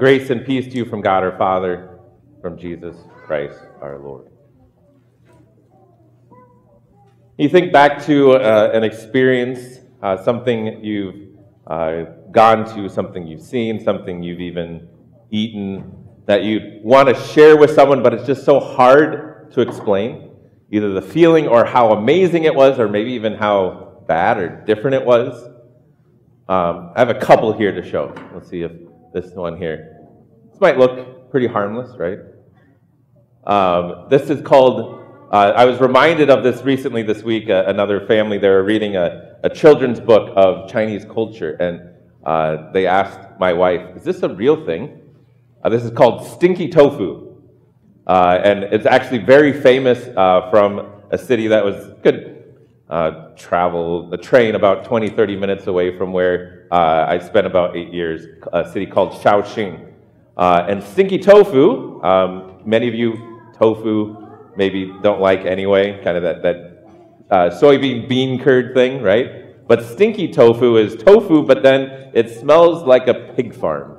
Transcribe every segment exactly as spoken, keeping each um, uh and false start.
Grace and peace to you from God our Father, from Jesus Christ our Lord. You think back to uh, an experience, uh, something you've uh, gone to, something you've seen, something you've even eaten, that you want to share with someone, but it's just so hard to explain, either the feeling or how amazing it was, or maybe even how bad or different it was. Um, I have a couple here to show. Let's see if this one here. This might look pretty harmless, right? Um, this is called, uh, I was reminded of this recently this week. Uh, another family, they were reading a, a children's book of Chinese culture, and uh, they asked my wife, is this a real thing? Uh, this is called stinky tofu. Uh, and it's actually very famous uh, from a city that was good uh, travel, a train about twenty, thirty minutes away from where uh, I spent about eight years, a city called Shaoxing. Uh, and stinky tofu, um, many of you tofu maybe don't like anyway, kind of that, that uh, soybean bean curd thing, right? But stinky tofu is tofu, but then it smells like a pig farm.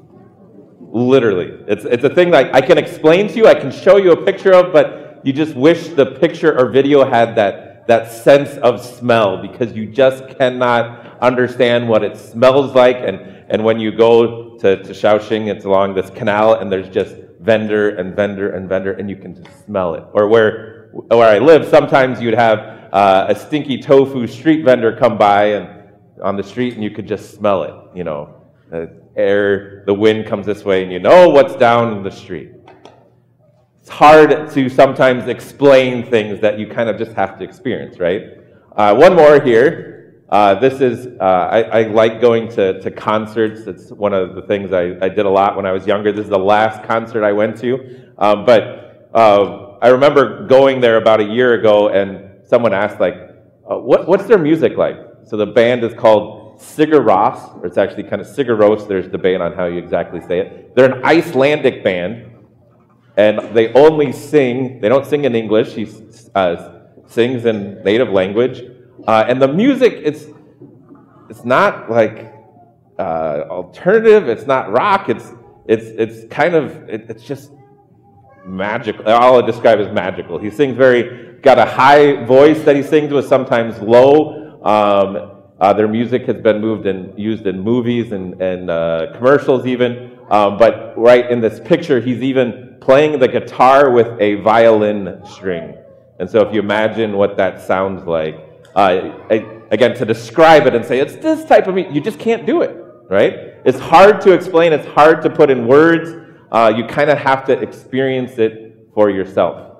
Literally. It's it's a thing that I can explain to you, I can show you a picture of, but you just wish the picture or video had that, that sense of smell, because you just cannot understand what it smells like. And, and when you go to, to Shaoxing, it's along this canal, and there's just vendor and vendor and vendor, and you can just smell it. Or where, where I live, sometimes you'd have uh, a stinky tofu street vendor come by and on the street, and you could just smell it, you know. Uh, air, the wind comes this way, and you know what's down the street. It's hard to sometimes explain things that you kind of just have to experience, right? Uh, one more here. Uh, this is, uh, I, I like going to, to concerts. It's one of the things I, I did a lot when I was younger. This is the last concert I went to. Um, but uh, I remember going there about a year ago, and someone asked, like, uh, what, what's their music like? So the band is called Sigur Rós, or it's actually kind of Sigur Rós. There's debate on how you exactly say it. They're an Icelandic band, and they only sing, they don't sing in English. He uh, sings in native language. Uh, and the music, it's it's not like uh, alternative, it's not rock, it's it's it's kind of, it, it's just magical. All I describe as magical. He sings very, got a high voice that he sings with, sometimes low. Um, Uh, their music has been moved and used in movies and, and uh, commercials even. Um, but right in this picture, he's even playing the guitar with a violin string. And so if you imagine what that sounds like, uh, I, again, to describe it and say, it's this type of music, you just can't do it, right? It's hard to explain. It's hard to put in words. Uh, you kind of have to experience it for yourself.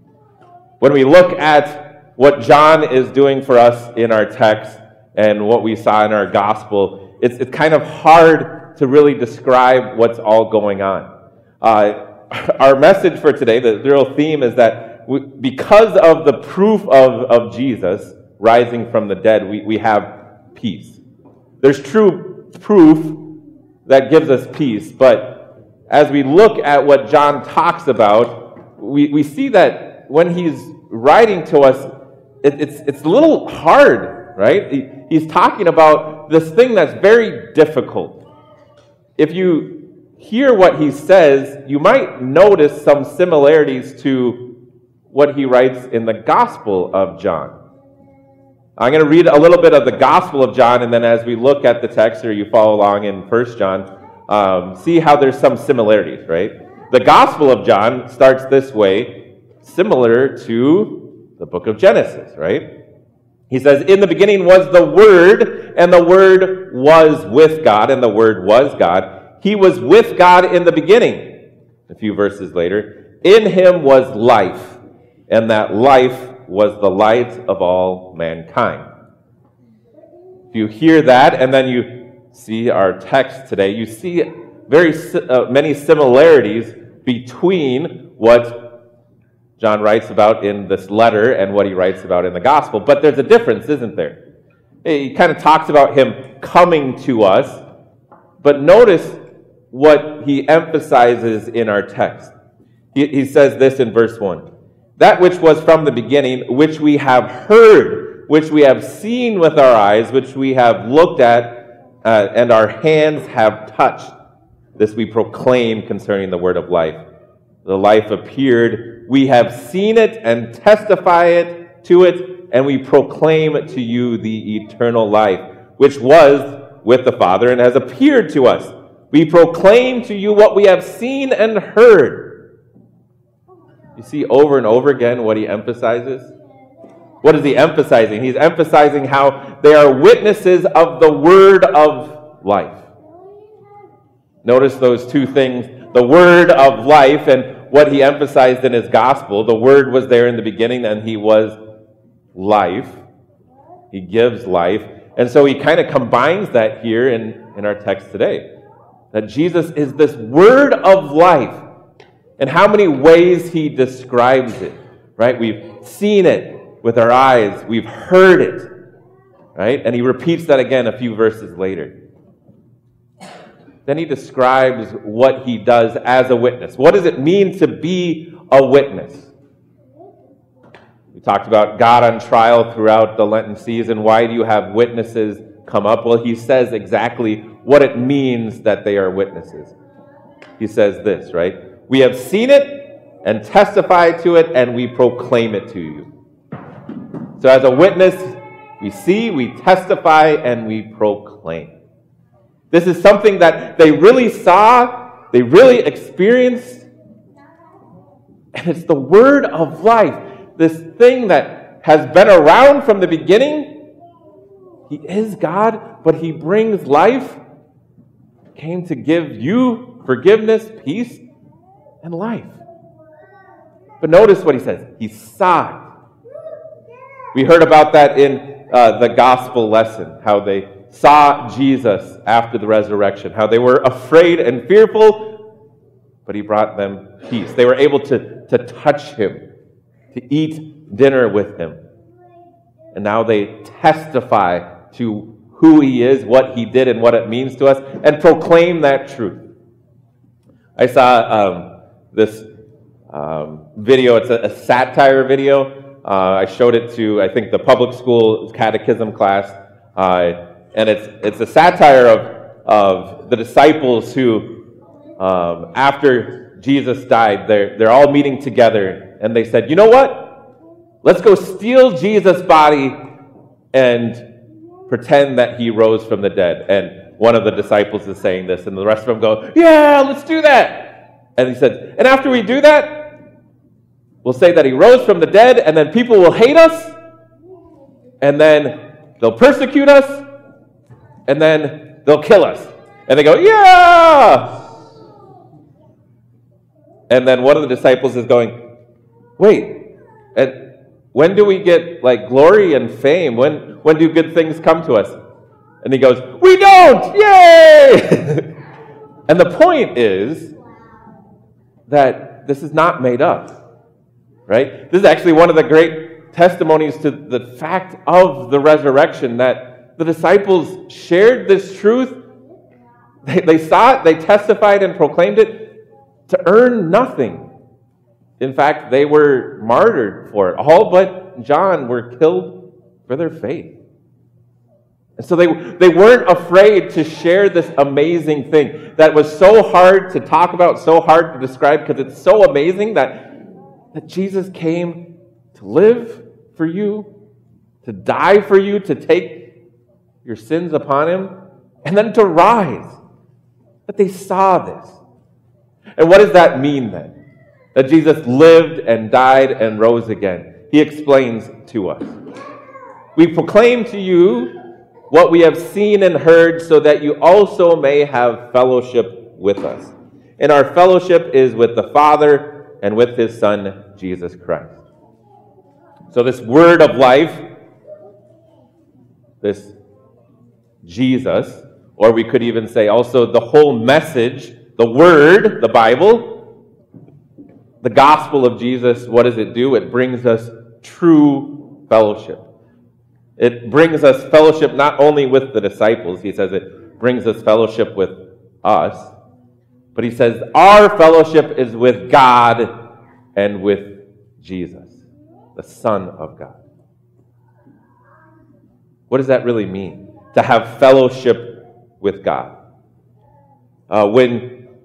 When we look at what John is doing for us in our text, and what we saw in our gospel, it's it's kind of hard to really describe what's all going on. Uh, our message for today, the real theme, is that we, because of the proof of, of Jesus rising from the dead, we, we have peace. There's true proof that gives us peace, but as we look at what John talks about, we, we see that when he's writing to us, it, it's it's a little hard. Right? He, he's talking about this thing that's very difficult. If you hear what he says, you might notice some similarities to what he writes in the Gospel of John. I'm going to read a little bit of the Gospel of John, and then as we look at the text, or you follow along in First John, um, see how there's some similarities, right? The Gospel of John starts this way, similar to the book of Genesis, right? He says, in the beginning was the Word, and the Word was with God, and the Word was God. He was with God in the beginning. A few verses later, in him was life, and that life was the light of all mankind. If you hear that, and then you see our text today, you see very uh, many similarities between what John writes about in this letter and what he writes about in the gospel. But there's a difference, isn't there? He kind of talks about him coming to us, but notice what he emphasizes in our text. He, he says this in verse one, that which was from the beginning, which we have heard, which we have seen with our eyes, which we have looked at, uh, and our hands have touched. This we proclaim concerning the word of life. The life appeared. We have seen it and testify it to it, and we proclaim to you the eternal life, which was with the Father and has appeared to us. We proclaim to you what we have seen and heard. You see over and over again what he emphasizes? What is he emphasizing? He's emphasizing how they are witnesses of the word of life. Notice those two things, the word of life and what he emphasized in his gospel. The word was there in the beginning and he was life. He gives life. And so he kind of combines that here in, in our text today. That Jesus is this word of life. And how many ways he describes it, right? We've seen it with our eyes. We've heard it, right? And he repeats that again a few verses later. Then he describes what he does as a witness. What does it mean to be a witness? We talked about God on trial throughout the Lenten season. Why do you have witnesses come up? Well, he says exactly what it means that they are witnesses. He says this, right? We have seen it and testify to it, and we proclaim it to you. So as a witness, we see, we testify, and we proclaim. This is something that they really saw, they really experienced, and it's the word of life. This thing that has been around from the beginning. He is God, but he brings life. Came to give you forgiveness, peace, and life. But notice what he says. He saw it. We heard about that in uh, the gospel lesson, how they saw Jesus after the resurrection, how they were afraid and fearful, but he brought them peace. They were able to, to touch him, to eat dinner with him. And now they testify to who he is, what he did, and what it means to us, and proclaim that truth. I saw um, this um, video. It's a, a satire video. Uh, I showed it to, I think, the public school catechism class. Uh, and it's it's a satire of, of the disciples who, um, after Jesus died, they're, they're all meeting together. And they said, you know what? Let's go steal Jesus' body and pretend that he rose from the dead. And one of the disciples is saying this, and the rest of them go, yeah, let's do that. And he said, and after we do that, we'll say that he rose from the dead, and then people will hate us, and then they'll persecute us, and then they'll kill us. And they go, yeah! And then one of the disciples is going, wait, and when do we get like glory and fame? When when do good things come to us? And he goes, we don't! Yay! And the point is that this is not made up, right? This is actually one of the great testimonies to the fact of the resurrection, that the disciples shared this truth. They, they saw it, they testified and proclaimed it to earn nothing. In fact, they were martyred for it. All but John were killed for their faith. And so they, they weren't afraid to share this amazing thing that was so hard to talk about, so hard to describe, because it's so amazing that, that Jesus came to live for you, to die for you, to take your sins upon him, and then to rise. But they saw this. And what does that mean then? That Jesus lived and died and rose again. He explains to us. We proclaim to you what we have seen and heard, so that you also may have fellowship with us. And our fellowship is with the Father and with his Son, Jesus Christ. So this word of life, this Jesus, or we could even say also the whole message, the word, the Bible, the gospel of Jesus, what does it do? It brings us true fellowship. It brings us fellowship not only with the disciples, he says it brings us fellowship with us, but he says our fellowship is with God and with Jesus, the Son of God. What does that really mean? To have fellowship with God. Uh, when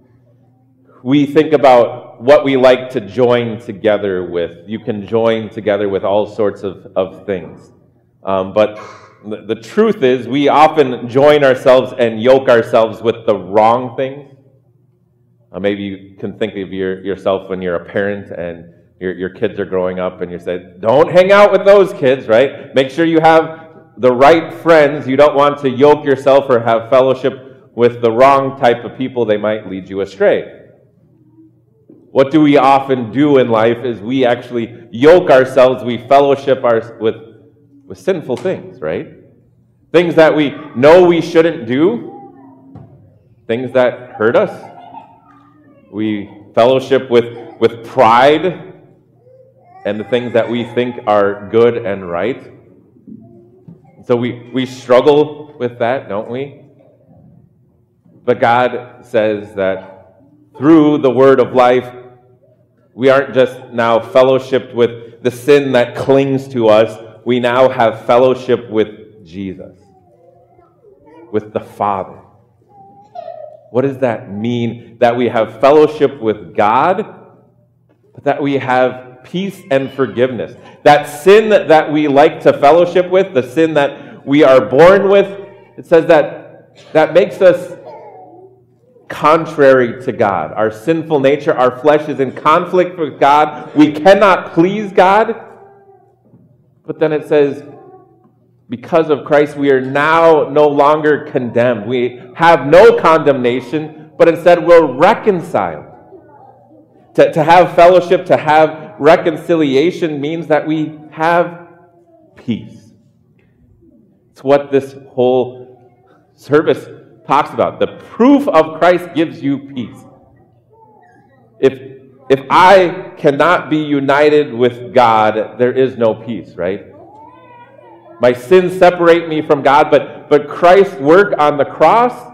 we think about what we like to join together with. You can join together with all sorts of, of things. Um, but the, the truth is, we often join ourselves and yoke ourselves with the wrong things. Uh, maybe you can think of your, yourself when you're a parent and your, your kids are growing up and you say, don't hang out with those kids, right? Make sure you have the right friends. You don't want to yoke yourself or have fellowship with the wrong type of people. They might lead you astray. What do we often do in life is we actually yoke ourselves, we fellowship our, with, with sinful things, right? Things that we know we shouldn't do, things that hurt us. We fellowship with, with pride and the things that we think are good and right. So we, we struggle with that, don't we? But God says that through the word of life, we aren't just now fellowshipped with the sin that clings to us. We now have fellowship with Jesus, with the Father. What does that mean? That we have fellowship with God, but that we have peace and forgiveness. That sin that we like to fellowship with, the sin that we are born with, it says that that makes us contrary to God. Our sinful nature, our flesh is in conflict with God. We cannot please God. But then it says, because of Christ, we are now no longer condemned. We have no condemnation, but instead we're reconciled. To, to have fellowship, to have reconciliation means that we have peace. It's what this whole service talks about. The proof of Christ gives you peace. If, if I cannot be united with God, there is no peace, right? My sins separate me from God, but, but Christ's work on the cross,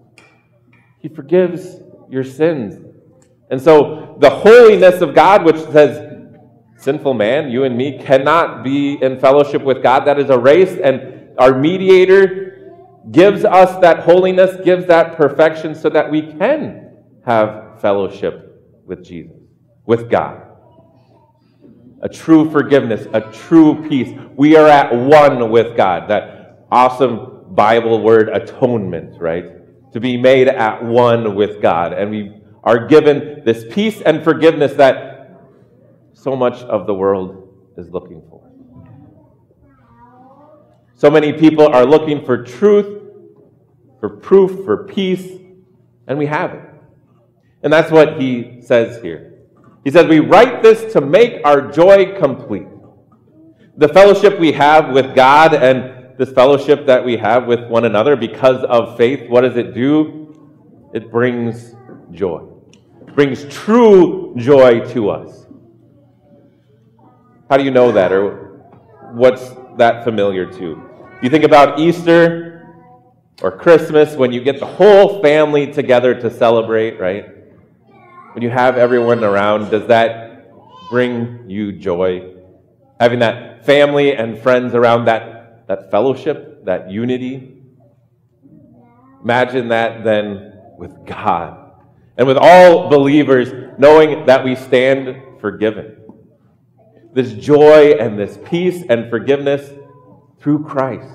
He forgives your sins. And so the holiness of God, which says, sinful man, you and me, cannot be in fellowship with God, that is erased, and our mediator gives us that holiness, gives that perfection so that we can have fellowship with Jesus, with God. A true forgiveness, a true peace. We are at one with God. That awesome Bible word, atonement, right? To be made at one with God. And we are given this peace and forgiveness that so much of the world is looking for. So many people are looking for truth, for proof, for peace, and we have it. And that's what he says here. He says, we write this to make our joy complete. The fellowship we have with God and this fellowship that we have with one another because of faith, what does it do? It brings joy. It brings true joy to us. How do you know that? Or what's that familiar to? You think about Easter or Christmas when you get the whole family together to celebrate, right? When you have everyone around, does that bring you joy? Having that family and friends around, that, that fellowship, that unity. Imagine that then with God and with all believers, knowing that we stand forgiven. This joy and this peace and forgiveness through Christ.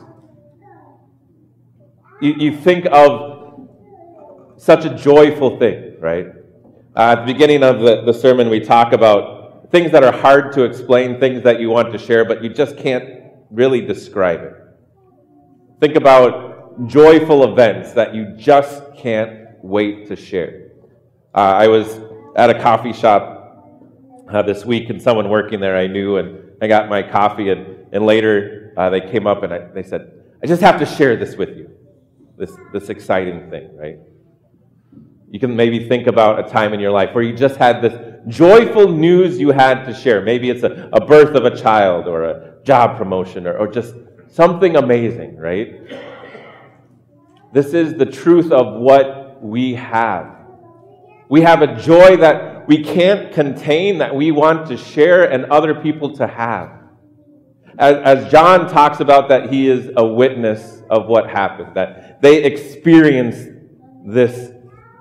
You, you think of such a joyful thing, right? Uh, at the beginning of the, the sermon, we talk about things that are hard to explain, things that you want to share, but you just can't really describe it. Think about joyful events that you just can't wait to share. Uh, I was at a coffee shop uh, this week, and someone working there I knew, and I got my coffee, and, and later uh, they came up and I, they said, I just have to share this with you, this, this exciting thing, right? You can maybe think about a time in your life where you just had this joyful news you had to share. Maybe it's a, a birth of a child or a job promotion or, or just something amazing, right? This is the truth of what we have. We have a joy that we can't contain, that we want to share and other people to have. As, as John talks about that he is a witness of what happened, that they experienced this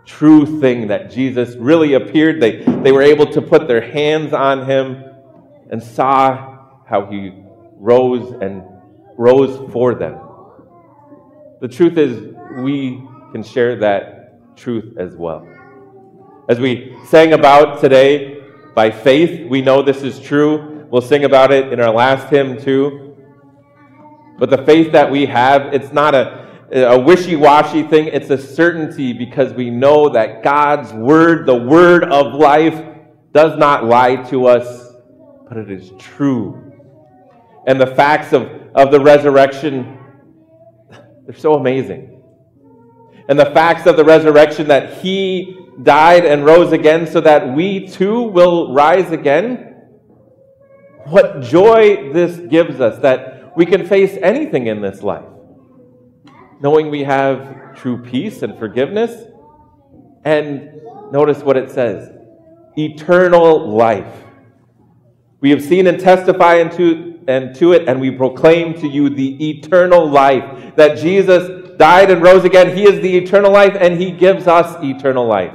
true thing, that Jesus really appeared. They, they were able to put their hands on him and saw how he rose and rose for them. The truth is, we can share that truth as well. As we sang about today, by faith, we know this is true. We'll sing about it in our last hymn too. But the faith that we have, it's not a, a wishy-washy thing. It's a certainty, because we know that God's word, the word of life, does not lie to us, but it is true. And the facts of, of the resurrection, they're so amazing. And the facts of the resurrection, that he died and rose again so that we too will rise again. What joy this gives us, that we can face anything in this life, knowing we have true peace and forgiveness. And notice what it says, eternal life. We have seen and testify into, and to it, and we proclaim to you the eternal life, that Jesus died and rose again. He is the eternal life, and he gives us eternal life.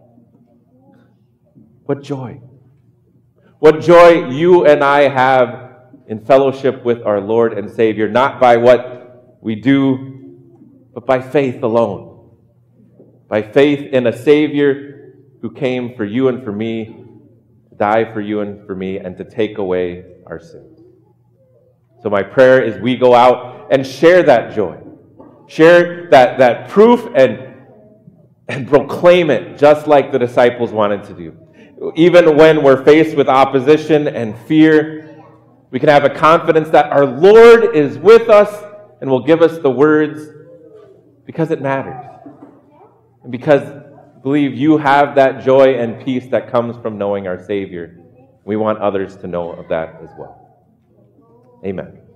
What joy. What joy you and I have in fellowship with our Lord and Savior, not by what we do, but by faith alone. By faith in a Savior who came for you and for me, to die for you and for me, and to take away our sins. So my prayer is we go out and share that joy. Share that, that proof and, and proclaim it, just like the disciples wanted to do. Even when we're faced with opposition and fear, we can have a confidence that our Lord is with us and will give us the words, because it matters. And because I believe you have that joy and peace that comes from knowing our Savior. We want others to know of that as well. Amen.